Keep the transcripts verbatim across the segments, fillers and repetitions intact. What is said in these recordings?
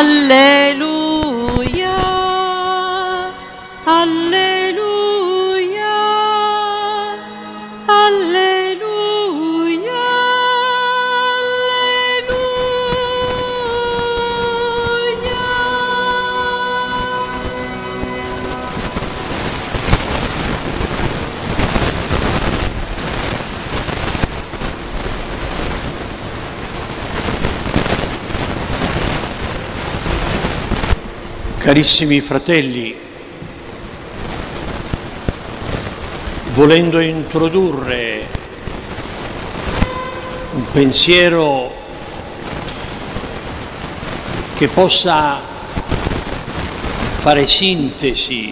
Alleluia, alleluia, alleluia, Carissimi fratelli, volendo introdurre un pensiero che possa fare sintesi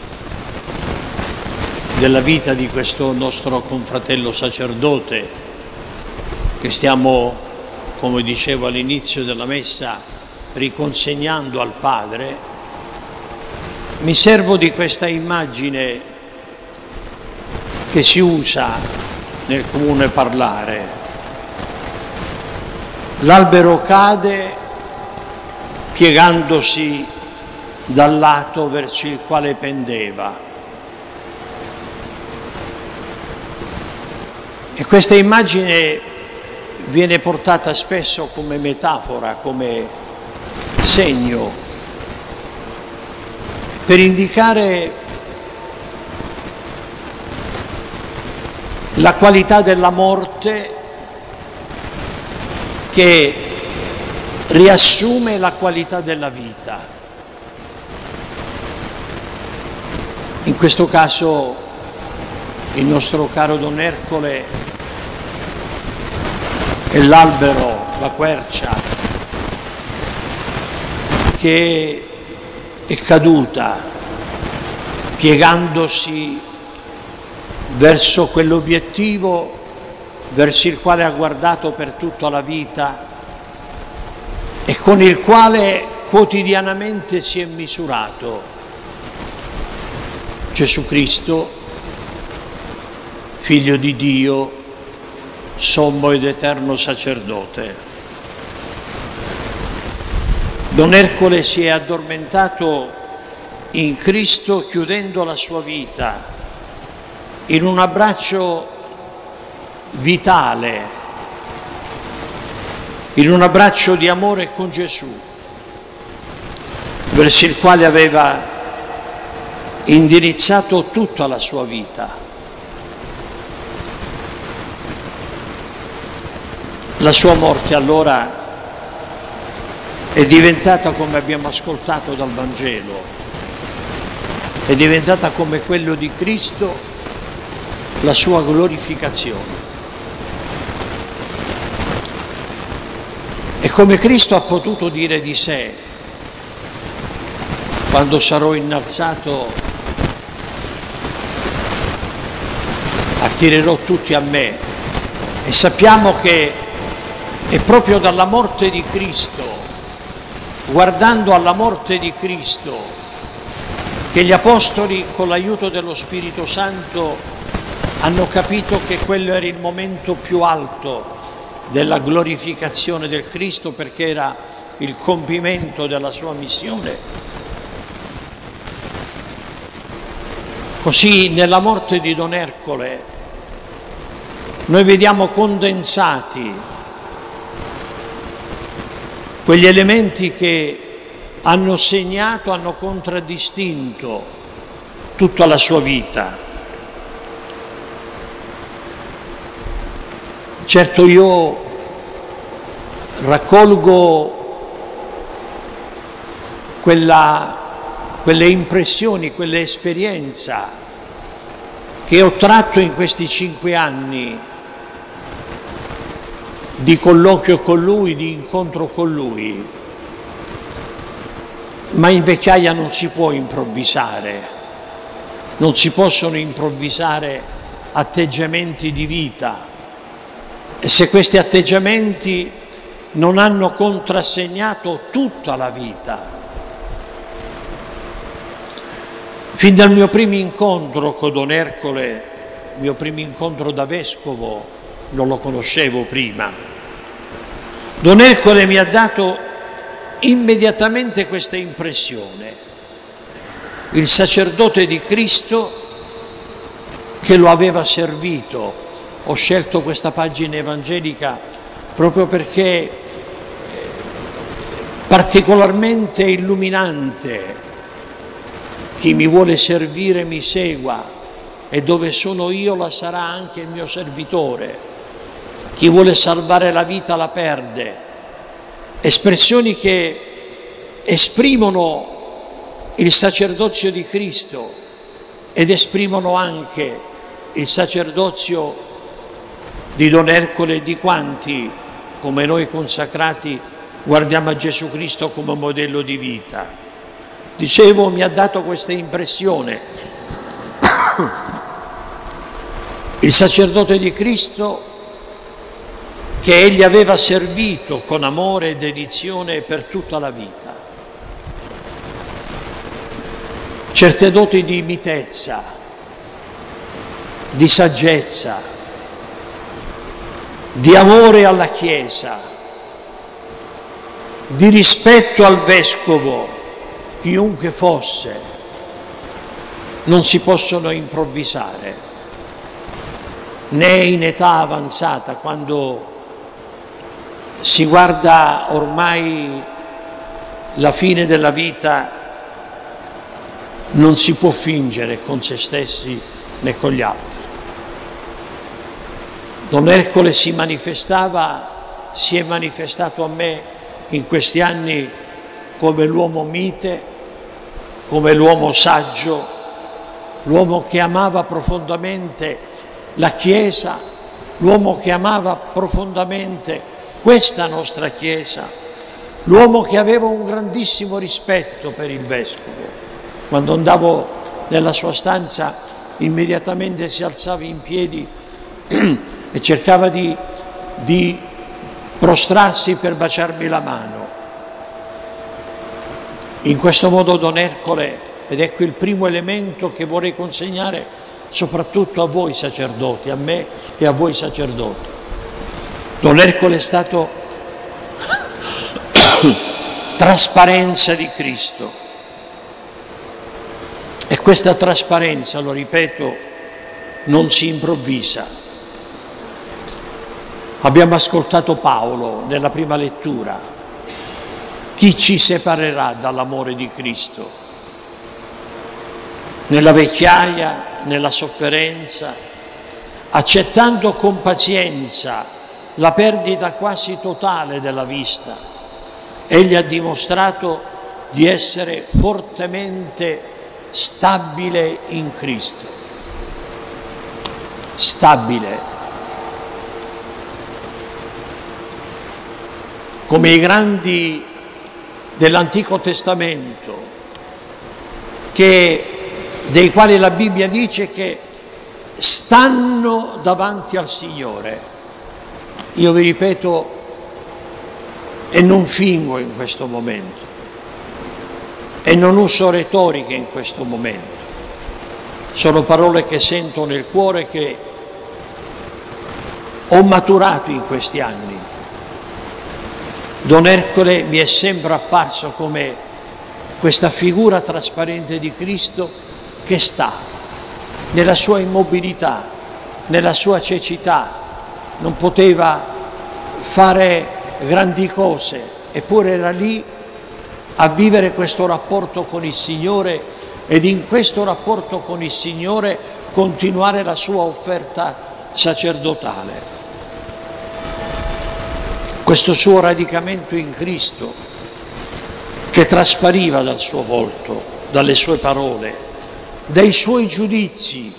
della vita di questo nostro confratello sacerdote che stiamo, come dicevo all'inizio della messa, riconsegnando al Padre, mi servo di questa immagine che si usa nel comune parlare. L'albero cade piegandosi dal lato verso il quale pendeva. E questa immagine viene portata spesso come metafora, come segno, per indicare la qualità della morte che riassume la qualità della vita. In questo caso il nostro caro Don Ercole è l'albero, la quercia, che è caduta piegandosi verso quell'obiettivo verso il quale ha guardato per tutta la vita e con il quale quotidianamente si è misurato: Gesù Cristo, Figlio di Dio, sommo ed eterno sacerdote. Don Ercole si è addormentato in Cristo chiudendo la sua vita in un abbraccio vitale, in un abbraccio di amore con Gesù, verso il quale aveva indirizzato tutta la sua vita. La sua morte allora è diventata, come abbiamo ascoltato dal Vangelo, è diventata come quello di Cristo la sua glorificazione. E come Cristo ha potuto dire di sé: quando sarò innalzato attirerò tutti a me. E sappiamo che è proprio dalla morte di Cristo, guardando alla morte di Cristo, che gli Apostoli, con l'aiuto dello Spirito Santo, hanno capito che quello era il momento più alto della glorificazione del Cristo, perché era il compimento della sua missione. Così nella morte di Don Ercole noi vediamo condensati quegli elementi che hanno segnato, hanno contraddistinto tutta la sua vita. Certo, io raccolgo quella, quelle impressioni, quell'esperienza che ho tratto in questi cinque anni di colloquio con lui, di incontro con lui. Ma in vecchiaia non si può improvvisare, non si possono improvvisare atteggiamenti di vita, e se questi atteggiamenti non hanno contrassegnato tutta la vita. Fin dal mio primo incontro con Don Ercole, il mio primo incontro da vescovo, non lo conoscevo prima, Don Ercole mi ha dato immediatamente questa impressione: il sacerdote di Cristo che lo aveva servito. Ho scelto questa pagina evangelica proprio perché è particolarmente illuminante. Chi mi vuole servire mi segua, e dove sono io la sarà anche il mio servitore. Chi vuole salvare la vita la perde. Espressioni che esprimono il sacerdozio di Cristo ed esprimono anche il sacerdozio di Don Ercole e di quanti, come noi consacrati, guardiamo a Gesù Cristo come modello di vita. Dicevo, mi ha dato questa impressione. Il sacerdote di Cristo che egli aveva servito con amore e dedizione per tutta la vita. Certe doti di mitezza, di saggezza, di amore alla Chiesa, di rispetto al Vescovo, chiunque fosse, non si possono improvvisare, né in età avanzata, quando si guarda ormai la fine della vita, non si può fingere con se stessi né con gli altri. Don Ercole si manifestava, si è manifestato a me in questi anni come l'uomo mite, come l'uomo saggio, l'uomo che amava profondamente la Chiesa, l'uomo che amava profondamente questa nostra Chiesa, l'uomo che aveva un grandissimo rispetto per il Vescovo. Quando andavo nella sua stanza immediatamente si alzava in piedi e cercava di, di prostrarsi per baciarmi la mano. In questo modo Don Ercole, ed ecco il primo elemento che vorrei consegnare soprattutto a voi sacerdoti, a me e a voi sacerdoti. Don Ercole è stato trasparenza di Cristo. E questa trasparenza, lo ripeto, non si improvvisa. Abbiamo ascoltato Paolo nella prima lettura. Chi ci separerà dall'amore di Cristo? Nella vecchiaia, nella sofferenza, accettando con pazienza la perdita quasi totale della vista, egli ha dimostrato di essere fortemente stabile in Cristo. Stabile. Come i grandi dell'Antico Testamento, che, dei quali la Bibbia dice che stanno davanti al Signore. Io vi ripeto, e non fingo in questo momento, e non uso retoriche in questo momento, sono parole che sento nel cuore, che ho maturato in questi anni. Don Ercole mi è sempre apparso come questa figura trasparente di Cristo che sta nella sua immobilità, nella sua cecità, non poteva fare grandi cose, eppure era lì a vivere questo rapporto con il Signore ed in questo rapporto con il Signore continuare la sua offerta sacerdotale. Questo suo radicamento in Cristo che traspariva dal suo volto, dalle sue parole, dai suoi giudizi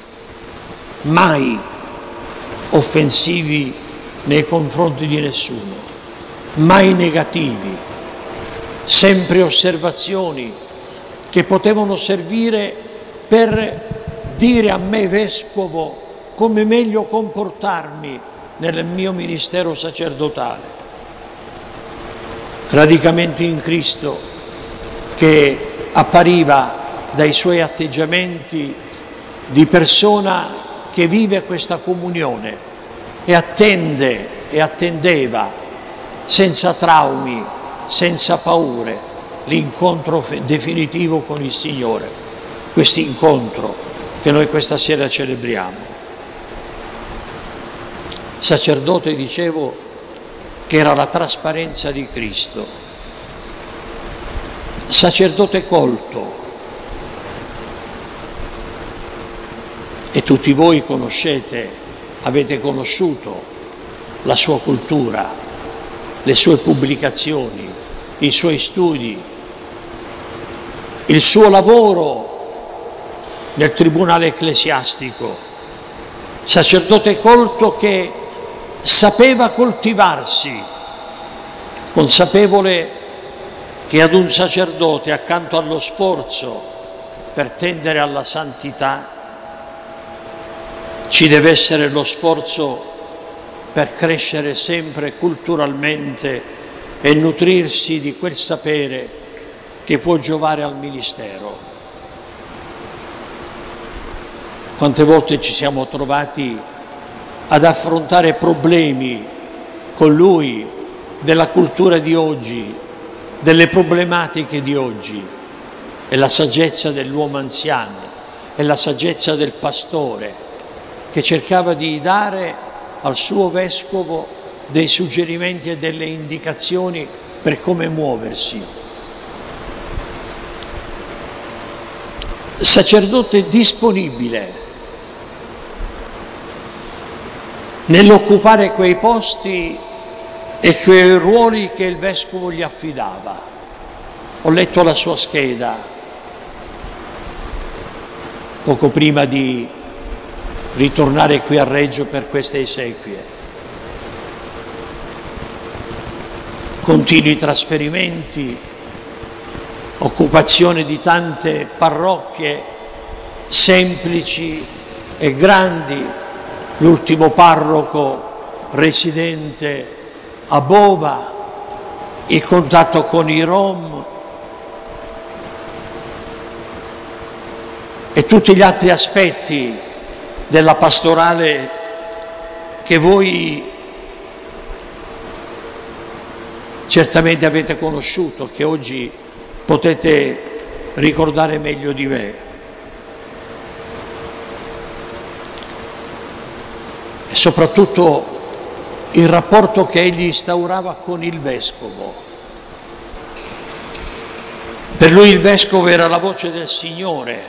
mai offensivi nei confronti di nessuno, mai negativi, sempre osservazioni che potevano servire per dire a me vescovo come meglio comportarmi nel mio ministero sacerdotale. Radicamento in Cristo che appariva dai suoi atteggiamenti di persona che vive questa comunione e attende e attendeva senza traumi, senza paure l'incontro definitivo con il Signore, questo incontro che noi questa sera celebriamo. Sacerdote, dicevo, che era la trasparenza di Cristo, sacerdote colto, e tutti voi conoscete, avete conosciuto la sua cultura, le sue pubblicazioni, i suoi studi, il suo lavoro nel tribunale ecclesiastico, sacerdote colto che sapeva coltivarsi, consapevole che ad un sacerdote, accanto allo sforzo per tendere alla santità, ci deve essere lo sforzo per crescere sempre culturalmente e nutrirsi di quel sapere che può giovare al ministero. Quante volte ci siamo trovati ad affrontare problemi con lui della cultura di oggi, delle problematiche di oggi, e la saggezza dell'uomo anziano, e la saggezza del pastore che cercava di dare al suo vescovo dei suggerimenti e delle indicazioni per come muoversi. Sacerdote disponibile nell'occupare quei posti e quei ruoli che il vescovo gli affidava. Ho letto la sua scheda poco prima di ritornare qui a Reggio per queste esequie. Continui trasferimenti, occupazione di tante parrocchie semplici e grandi, l'ultimo parroco residente a Bova, il contatto con i Rom e tutti gli altri aspetti della pastorale che voi certamente avete conosciuto, che oggi potete ricordare meglio di me. E soprattutto il rapporto che egli instaurava con il vescovo. Per lui il vescovo era la voce del Signore,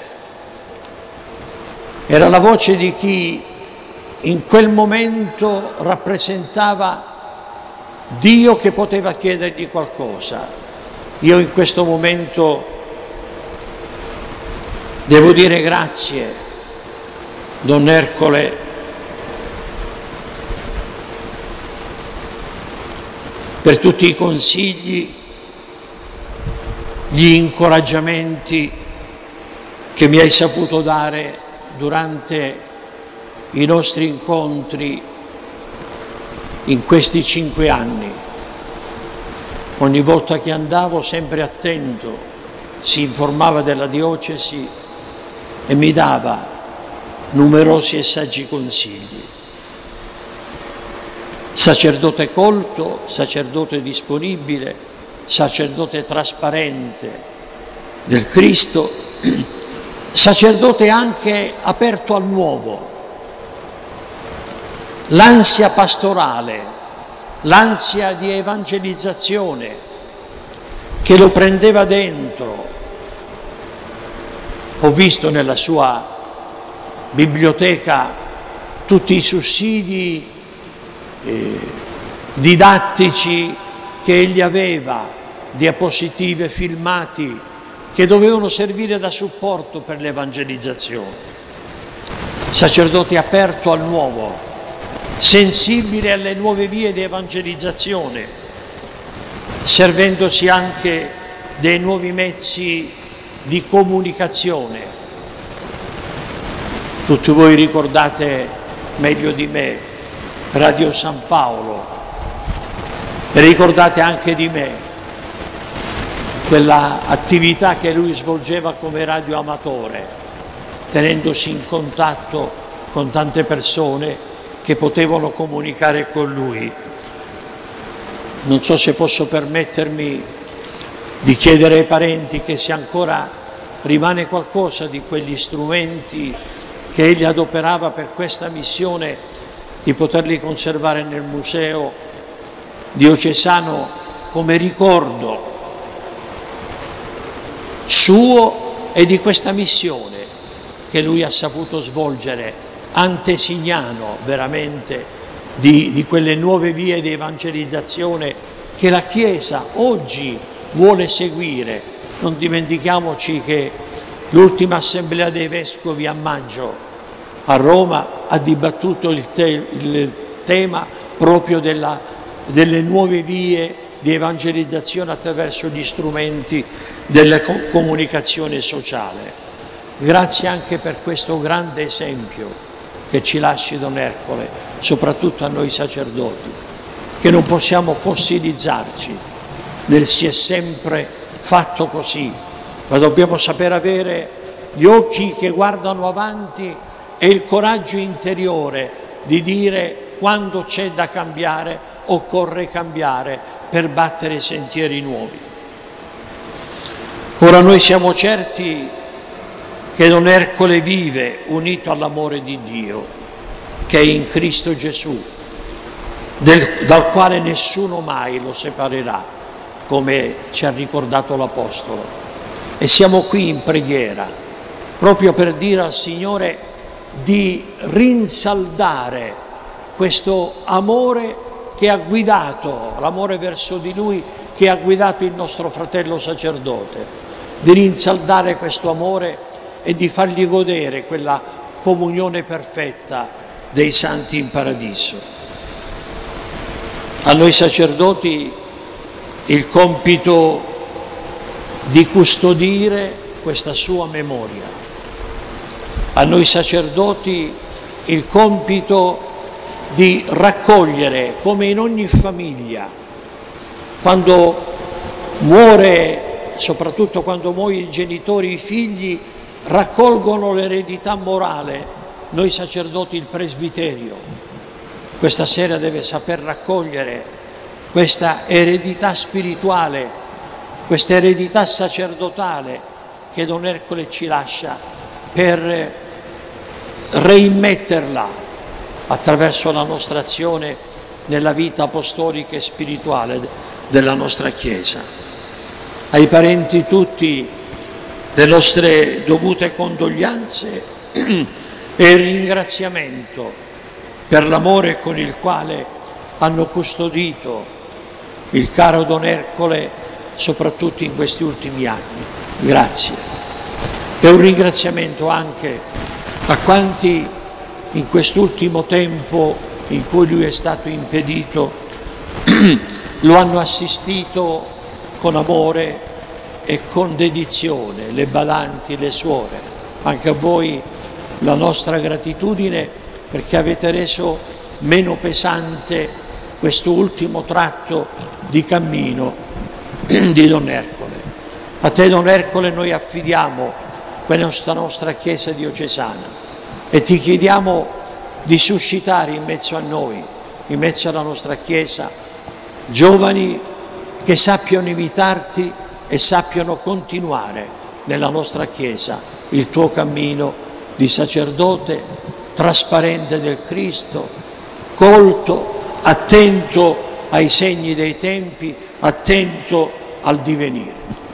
era la voce di chi in quel momento rappresentava Dio che poteva chiedergli qualcosa. Io in questo momento devo dire grazie, Don Ercole, per tutti i consigli, gli incoraggiamenti che mi hai saputo dare durante i nostri incontri in questi cinque anni. Ogni volta che andavo, sempre attento, si informava della diocesi e mi dava numerosi e saggi consigli. Sacerdote colto, sacerdote disponibile, sacerdote trasparente del Cristo, sacerdote anche aperto al nuovo. L'ansia pastorale, l'ansia di evangelizzazione che lo prendeva dentro. Ho visto nella sua biblioteca tutti i sussidi eh, didattici che egli aveva, diapositive, filmati, che dovevano servire da supporto per l'evangelizzazione. Sacerdote aperto al nuovo, sensibile alle nuove vie di evangelizzazione, servendosi anche dei nuovi mezzi di comunicazione. Tutti voi ricordate meglio di me Radio San Paolo, e ricordate anche di me quella attività che lui svolgeva come radioamatore, tenendosi in contatto con tante persone che potevano comunicare con lui. non so se posso permettermi di chiedere ai parenti che se ancora rimane qualcosa di quegli strumenti che egli adoperava per questa missione, di poterli conservare nel museo diocesano come ricordo suo e di questa missione che lui ha saputo svolgere, antesignano veramente di, di quelle nuove vie di evangelizzazione che la Chiesa oggi vuole seguire. Non dimentichiamoci che l'ultima assemblea dei vescovi a maggio a Roma ha dibattuto il, te, il tema proprio della, delle nuove vie di evangelizzazione attraverso gli strumenti della comunicazione sociale. Grazie anche per questo grande esempio che ci lasci Don Ercole, soprattutto a noi sacerdoti, che non possiamo fossilizzarci nel si è sempre fatto così, ma dobbiamo saper avere gli occhi che guardano avanti e il coraggio interiore di dire quando c'è da cambiare occorre cambiare per battere sentieri nuovi. Ora noi siamo certi che Don Ercole vive unito all'amore di Dio che è in Cristo Gesù, del, dal quale nessuno mai lo separerà, come ci ha ricordato l'Apostolo. E siamo qui in preghiera proprio per dire al Signore di rinsaldare questo amore che ha guidato, l'amore verso di Lui che ha guidato il nostro fratello sacerdote, di rinsaldare questo amore e di fargli godere quella comunione perfetta dei santi in paradiso. A noi sacerdoti il compito di custodire questa sua memoria, a noi sacerdoti il compito di raccogliere, come in ogni famiglia, quando muore, soprattutto quando muoiono i genitori, i figli raccolgono l'eredità morale, noi sacerdoti il presbiterio. Questa sera deve saper raccogliere questa eredità spirituale, questa eredità sacerdotale che Don Ercole ci lascia per reimmetterla attraverso la nostra azione nella vita apostolica e spirituale della nostra Chiesa. Ai parenti tutti le nostre dovute condoglianze e il ringraziamento per l'amore con il quale hanno custodito il caro Don Ercole, soprattutto in questi ultimi anni. Grazie. E un ringraziamento anche a quanti in quest'ultimo tempo in cui lui è stato impedito lo hanno assistito con amore e con dedizione, le badanti, le suore. Anche a voi la nostra gratitudine perché avete reso meno pesante questo ultimo tratto di cammino di Don Ercole. A te Don Ercole noi affidiamo questa nostra Chiesa diocesana e ti chiediamo di suscitare in mezzo a noi, in mezzo alla nostra Chiesa, giovani che sappiano imitarti e sappiano continuare nella nostra Chiesa il tuo cammino di sacerdote trasparente del Cristo, colto, attento ai segni dei tempi, attento al divenire.